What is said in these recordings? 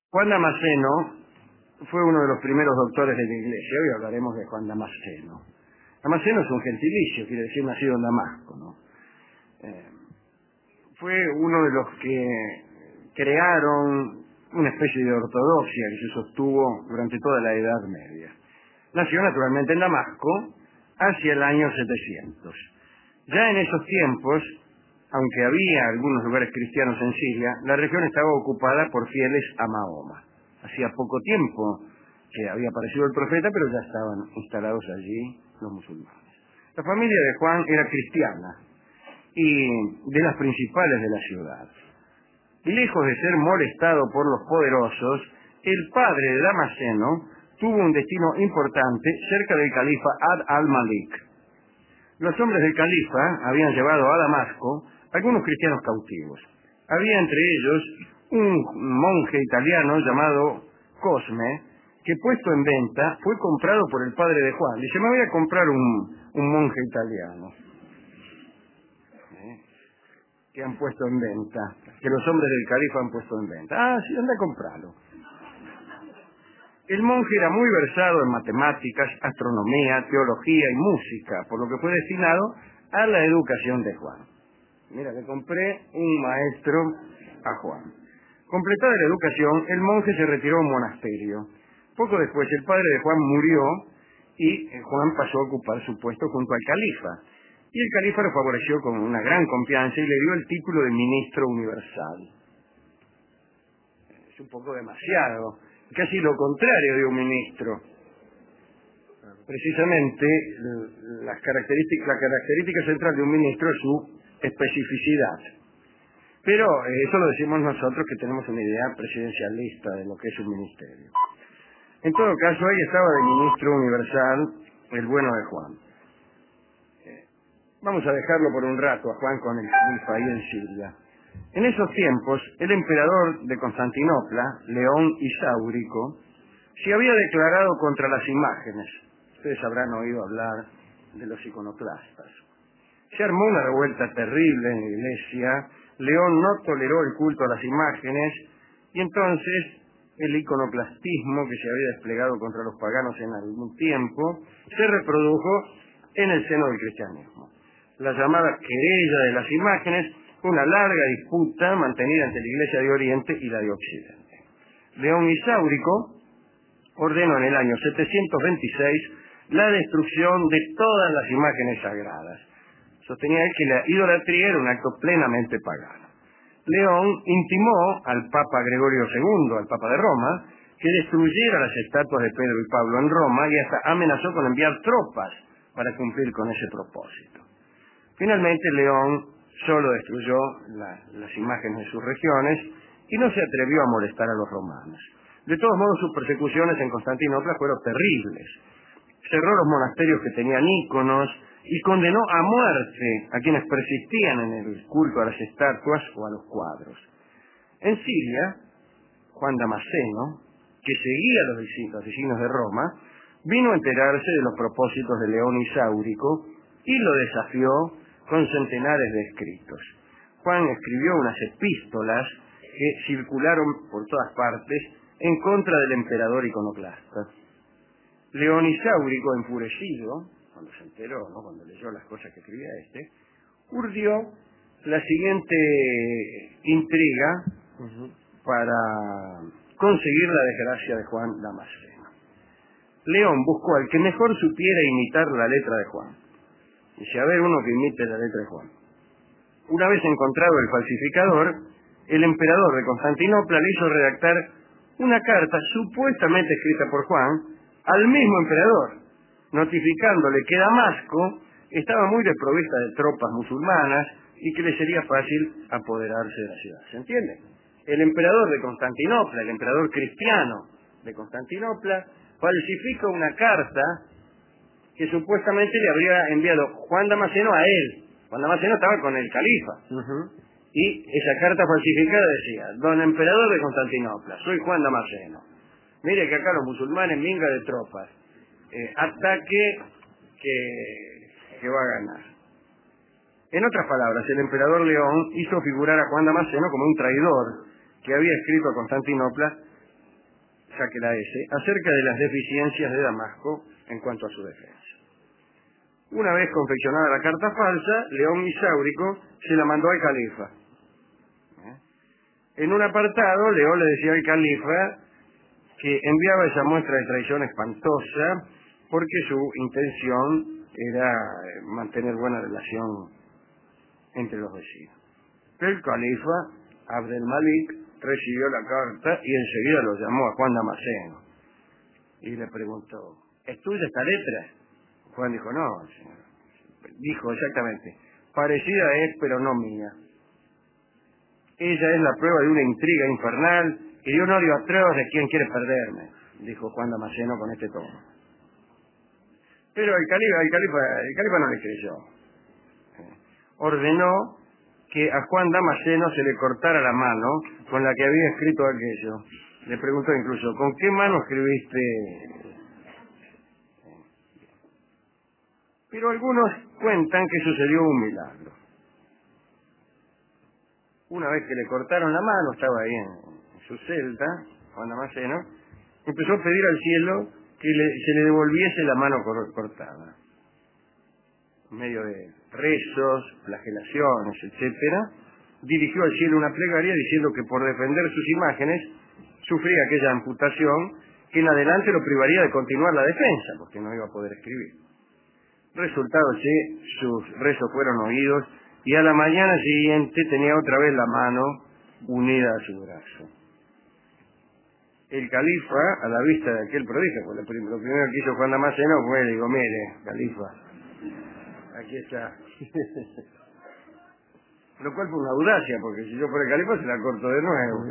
Juan Damasceno fue uno de los primeros doctores de la Iglesia. Hoy hablaremos de Juan Damasceno. Damasceno es un gentilicio, quiere decir nacido en Damasco, ¿no? Fue uno de los que crearon una especie de ortodoxia que se sostuvo durante toda la Edad Media. Nació naturalmente en Damasco hacia el año 700. Ya en esos tiempos, aunque había algunos lugares cristianos en Siria, la región estaba ocupada por fieles a Mahoma. Hacía poco tiempo que había aparecido el profeta, pero ya estaban instalados allí los musulmanes. La familia de Juan era cristiana y de las principales de la ciudad. Lejos de ser molestado por los poderosos, el padre de Damasceno tuvo un destino importante cerca del califa Abd al-Malik. Los hombres del califa habían llevado a Damasco algunos cristianos cautivos. Había entre ellos un monje italiano llamado Cosme, que puesto en venta fue comprado por el padre de Juan. Dice, me voy a comprar un monje italiano. Que han puesto en venta, que los hombres del califa han puesto en venta. Ah, sí, anda a comprarlo. El monje era muy versado en matemáticas, astronomía, teología y música, por lo que fue destinado a la educación de Juan. Mira, le compré un maestro a Juan. Completada la educación, el monje se retiró a un monasterio. Poco después, el padre de Juan murió y Juan pasó a ocupar su puesto junto al califa. Y el califa lo favoreció con una gran confianza y le dio el título de ministro universal. Es un poco demasiado, casi lo contrario de un ministro. Precisamente la característica central de un ministro es su especificidad. Pero eso lo decimos nosotros que tenemos una idea presidencialista de lo que es un ministerio. En todo caso, ahí estaba de ministro universal el bueno de Juan. Vamos a dejarlo por un rato a Juan con el califa ahí en Siria. En esos tiempos, el emperador de Constantinopla, León Isáurico, se había declarado contra las imágenes. Ustedes habrán oído hablar de los iconoclastas. Se armó una revuelta terrible en la iglesia. León no toleró el culto a las imágenes y entonces el iconoclastismo que se había desplegado contra los paganos en algún tiempo se reprodujo en el seno del cristianismo. La llamada querella de las imágenes fue una larga disputa mantenida entre la Iglesia de Oriente y la de Occidente. León Isáurico ordenó en el año 726 la destrucción de todas las imágenes sagradas. Sostenía él que la idolatría era un acto plenamente pagano. León intimó al Papa Gregorio II, al Papa de Roma, que destruyera las estatuas de Pedro y Pablo en Roma y hasta amenazó con enviar tropas para cumplir con ese propósito. Finalmente, León solo destruyó las imágenes de sus regiones y no se atrevió a molestar a los romanos. De todos modos, sus persecuciones en Constantinopla fueron terribles. Cerró los monasterios que tenían íconos y condenó a muerte a quienes persistían en el culto a las estatuas o a los cuadros. En Siria, Juan Damasceno, que seguía los designios de Roma, vino a enterarse de los propósitos de León Isáurico y lo desafió con centenares de escritos. Juan escribió unas epístolas que circularon por todas partes en contra del emperador iconoclasta. León Isáurico, enfurecido, cuando se enteró, ¿no?, cuando leyó las cosas que escribía urdió la siguiente intriga para conseguir la desgracia de Juan Damasceno. León buscó al que mejor supiera imitar la letra de Juan. Dice, a ver, uno que imite la letra de Juan. Una vez encontrado el falsificador, el emperador de Constantinopla le hizo redactar una carta supuestamente escrita por Juan al mismo emperador, notificándole que Damasco estaba muy desprovista de tropas musulmanas y que le sería fácil apoderarse de la ciudad. ¿Se entiende? El emperador de Constantinopla, el emperador cristiano de Constantinopla, falsifica una carta que supuestamente le habría enviado Juan Damasceno a él. Juan Damasceno estaba con el califa. Y esa carta falsificada decía, don emperador de Constantinopla, soy Juan Damasceno. Mire que acá los musulmanes minga de tropas. Ataque que va a ganar. En otras palabras, el emperador León hizo figurar a Juan Damasceno como un traidor que había escrito a Constantinopla saque la S, acerca de las deficiencias de Damasco en cuanto a su defensa. Una vez confeccionada la carta falsa, León Isáurico se la mandó al califa. En un apartado, León le decía al califa que enviaba esa muestra de traición espantosa porque su intención era mantener buena relación entre los vecinos. El califa, Abd el-Malik, recibió la carta y enseguida lo llamó a Juan Damasceno y le preguntó: ¿es tuya esta letra? Juan dijo: no, señor. Dijo exactamente: parecida es, pero no mía. Ella es la prueba de una intriga infernal y de un odio atroz de quien quiere perderme, dijo Juan Damasceno con este tono. Pero el califa no le creyó. Ordenó que a Juan Damasceno se le cortara la mano con la que había escrito aquello. Le preguntó incluso: ¿con qué mano escribiste? Pero algunos cuentan que sucedió un milagro. Una vez que le cortaron la mano, estaba ahí en su celda, Juan Damasceno, empezó a pedir al cielo que se le devolviese la mano cortada. En medio de rezos, flagelaciones, etcétera, dirigió al cielo una plegaria diciendo que por defender sus imágenes sufría aquella amputación que en adelante lo privaría de continuar la defensa, porque no iba a poder escribir. Resultado que sus rezos fueron oídos y a la mañana siguiente tenía otra vez la mano unida a su brazo. El califa, a la vista de aquel prodigio, pues lo primero que hizo Juan Damasceno fue: le digo, mire, califa, aquí está. Lo cual fue una audacia, porque si yo fuera el califa se la corto de nuevo.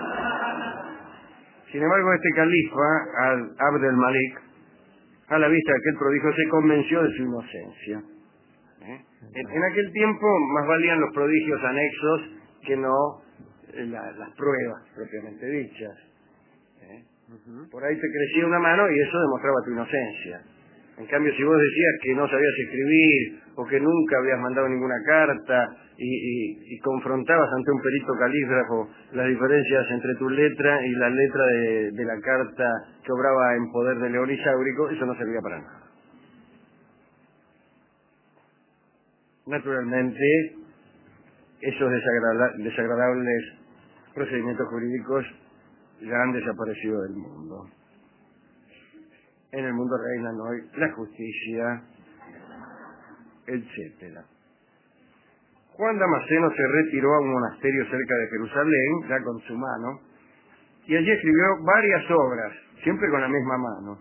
Sin embargo, este califa, Abd el-Malik, a la vista de aquel prodigio, se convenció de su inocencia. En aquel tiempo más valían los prodigios anexos que no las pruebas propiamente dichas. Por ahí te crecía una mano y eso demostraba tu inocencia. En cambio, si vos decías que no sabías escribir o que nunca habías mandado ninguna carta y confrontabas ante un perito calígrafo las diferencias entre tu letra y la letra de la carta que obraba en poder de León Isáurico, eso no servía para nada. Naturalmente, esos desagradables procedimientos jurídicos ya han desaparecido del mundo. En el mundo reinan hoy la justicia, etcétera. Juan Damasceno se retiró a un monasterio cerca de Jerusalén, ya con su mano, y allí escribió varias obras, siempre con la misma mano.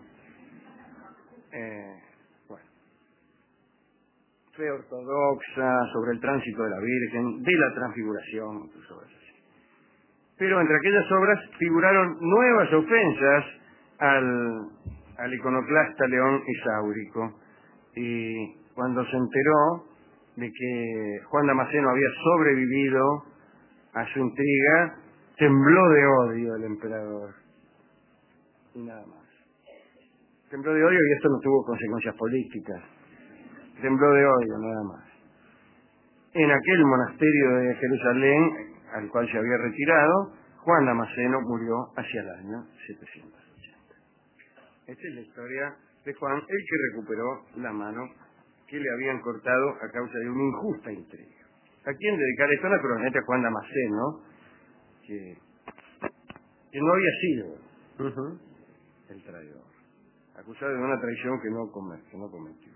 Fe ortodoxa, sobre el tránsito de la Virgen, de la transfiguración, incluso obras así. Pero entre aquellas obras figuraron nuevas ofensas al iconoclasta León Isáurico, y cuando se enteró de que Juan Damasceno había sobrevivido a su intriga, tembló de odio el emperador, y nada más. Tembló de odio, y esto no tuvo consecuencias políticas. Tembló de odio, nada más. En aquel monasterio de Jerusalén, al cual se había retirado, Juan Damasceno murió hacia el año 780. Esta es la historia de Juan, el que recuperó la mano que le habían cortado a causa de una injusta intriga. ¿A quién dedicar esto? Naturalmente a Juan Damasceno, que no había sido el traidor, acusado de una traición que no cometió.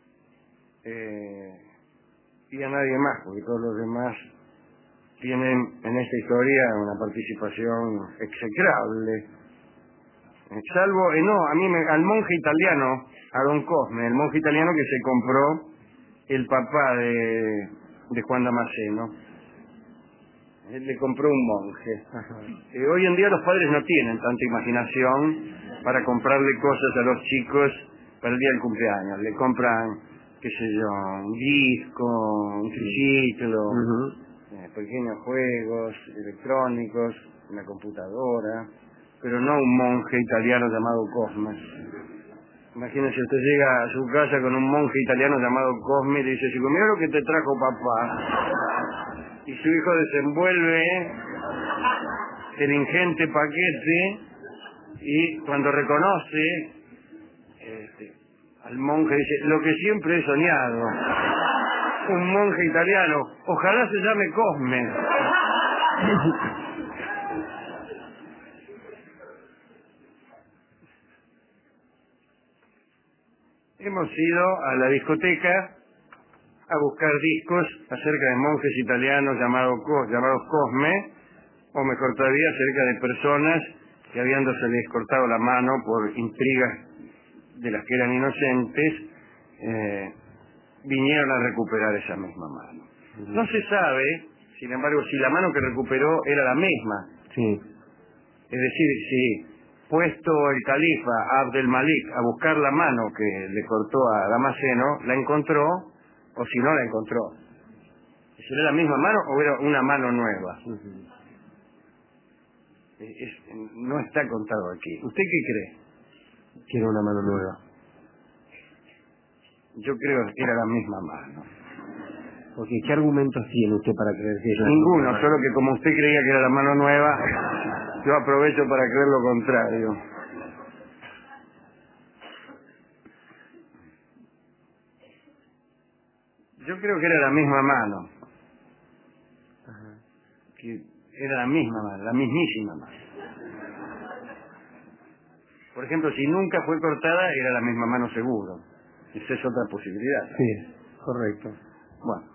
Y a nadie más, porque todos los demás tienen en esta historia una participación execrable. Salvo, al monje italiano, a Don Cosme, el monje italiano que se compró el papá de Juan Damasceno. Él le compró un monje. Hoy en día los padres no tienen tanta imaginación para comprarle cosas a los chicos para el día del cumpleaños. Le compran, qué sé yo, un disco, un triciclo, pequeños juegos electrónicos, una computadora, pero no un monje italiano llamado Cosme. Imagínese, usted llega a su casa con un monje italiano llamado Cosme y le dice: mira lo que te trajo papá. Y su hijo desenvuelve el ingente paquete Y cuando reconoce al monje, dice: lo que siempre he soñado, un monje italiano, ojalá se llame Cosme. Hemos ido a la discoteca a buscar discos acerca de monjes italianos llamados Cosme, o mejor todavía, acerca de personas que habiéndoseles cortado la mano por intrigas de las que eran inocentes, vinieron a recuperar esa misma mano. No se sabe, sin embargo, si la mano que recuperó era la misma. Sí. Es decir, si puesto el califa Abd el-Malik a buscar la mano que le cortó a Damasceno, la encontró, o si no la encontró. ¿Será la misma mano o era una mano nueva? No está contado aquí. ¿Usted qué cree? Que era una mano nueva. Yo creo que era la misma mano. Porque, ¿qué argumentos tiene usted para creer que era? Ninguno, solo que como usted creía que era la mano nueva, yo aprovecho para creer lo contrario. Yo creo que era la misma mano. Ajá. Que era la misma mano, la mismísima mano. Por ejemplo, si nunca fue cortada, era la misma mano seguro. Esa es otra posibilidad. Sí, correcto. Bueno,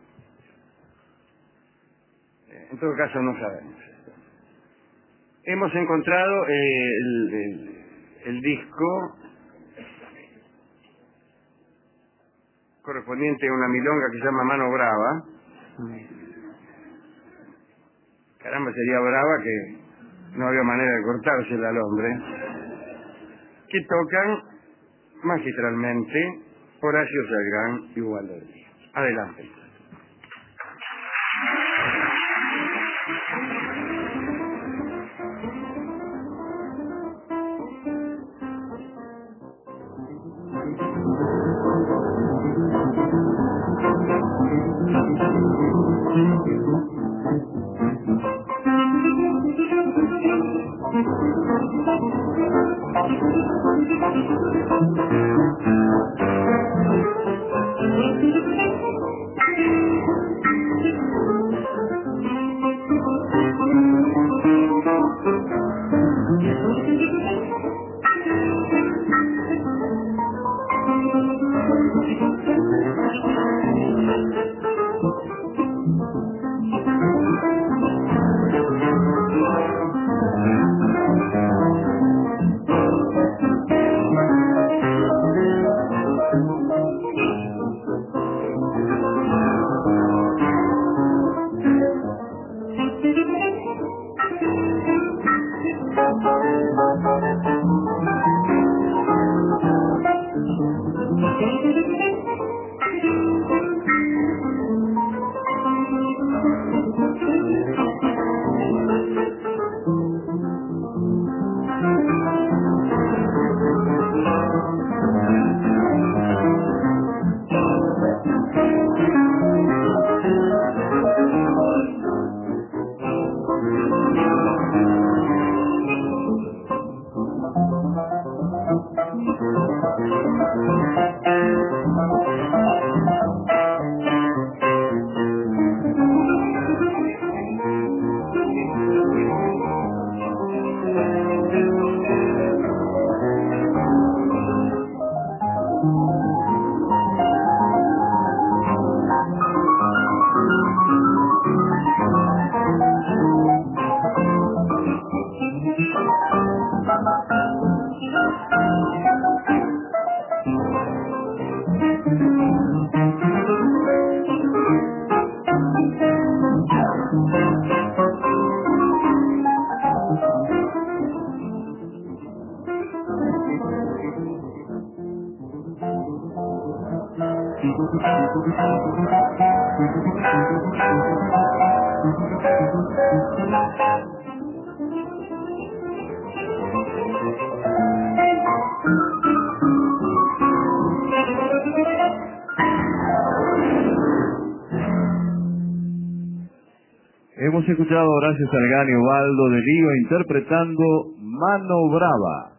en todo caso no sabemos esto. Hemos encontrado el disco correspondiente a una milonga que se llama Mano Brava. Caramba, sería brava que no había manera de cortársela al hombre. Que tocan magistralmente Horacio Salgán y Gualdodí. Adelante. Hemos escuchado a Horacio Salgán y Ubaldo de Lío interpretando Mano Brava.